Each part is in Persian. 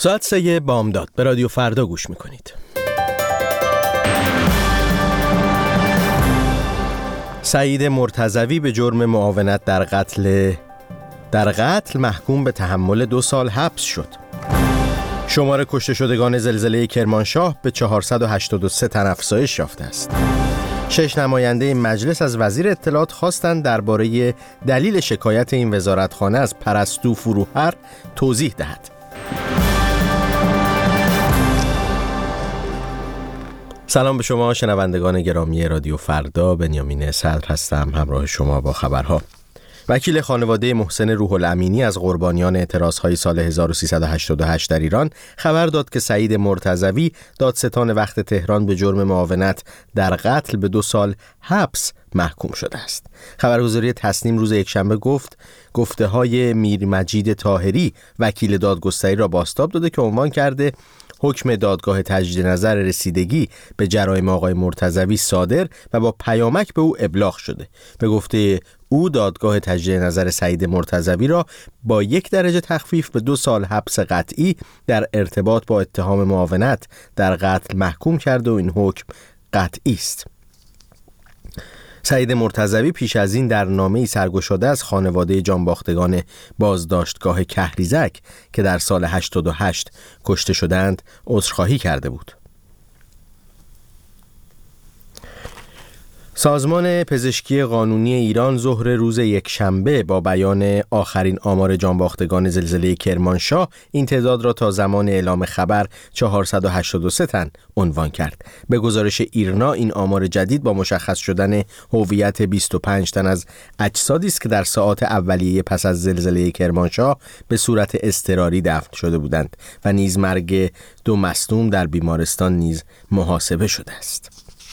ساعت 3 بامداد به رادیو فردا گوش میکنید. سعید مرتضوی به جرم معاونت در قتل محکوم به تحمل 2 سال حبس شد. شمار کشته شدگان زلزله کرمانشاه به 483 تن افزایش یافته است. 6 نماینده مجلس از وزیر اطلاعات خواستند درباره دلیل شکایت این وزارتخانه از پرستو فروهر توضیح دهد. سلام به شما شنوندگان گرامی رادیو فردا، بنیامین صدر هستم همراه شما با خبرها. وکیل خانواده محسن روح الامینی از قربانیان اعتراضهای سال 1388 در ایران خبر داد که سعید مرتضوی دادستان وقت تهران به جرم معاونت در قتل به 2 سال حبس محکوم شده است. خبرگزاری تسنیم روز یکشنبه گفته های میر مجید طاهری وکیل دادگستری را بازتاب داده که عنوان کرده حکم دادگاه تجدید نظر رسیدگی به جرایم آقای مرتضوی صادر و با پیامک به او ابلاغ شده. به گفته او دادگاه تجدید نظر سعید مرتضوی را با 1 درجه تخفیف به 2 سال حبس قطعی در ارتباط با اتهام معاونت در قتل محکوم کرده و این حکم قطعی است. سعید مرتضوی پیش از این در نامه‌ای سرگشاده از خانواده جانباختگان بازداشتگاه کهریزک که در سال 88 کشته شدند عذرخواهی کرده بود. سازمان پزشکی قانونی ایران ظهر روز یکشنبه با بیان آخرین آمار جانباختگان زلزله کرمانشاه این تعداد را تا زمان اعلام خبر 483 تن عنوان کرد. به گزارش ایرنا این آمار جدید با مشخص شدن هویت 25 تن از اجسادی است که در ساعات اولیه پس از زلزله کرمانشاه به صورت اضطراری دفن شده بودند و نیز مرگ 2 مصدوم در بیمارستان نیز محاسبه شده است.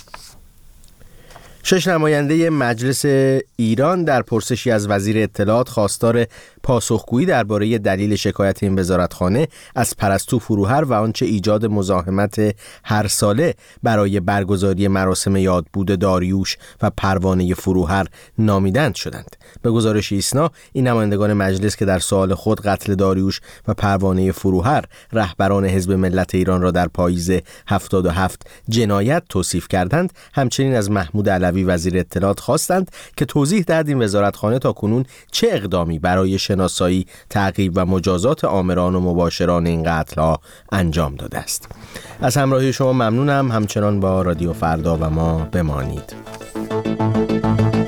6 نماینده مجلس ایران در پرسشی از وزیر اطلاعات خواستار پاسخگویی درباره دلیل شکایت این وزارتخانه از پرستو فروهر و آنچه ایجاد مزاحمت هر ساله برای برگزاری مراسم یادبود داریوش و پروانه فروهر نامیدند شدند. به گزارش ایسنا این نمایندگان مجلس که در سوال خود قتل داریوش و پروانه فروهر رهبران حزب ملت ایران را در پاییز 77 جنایت توصیف کردند، همچنین از محمود علوی وزیر اطلاعات خواستند که توضیح دهد این وزارتخانه تاکنون چه اقدامی برای شناسایی، تعقیب و مجازات آمران و مباشران این قتل‌ها انجام داده است. از همراهی شما ممنونم. همچنان با رادیو فردا و ما بمانید.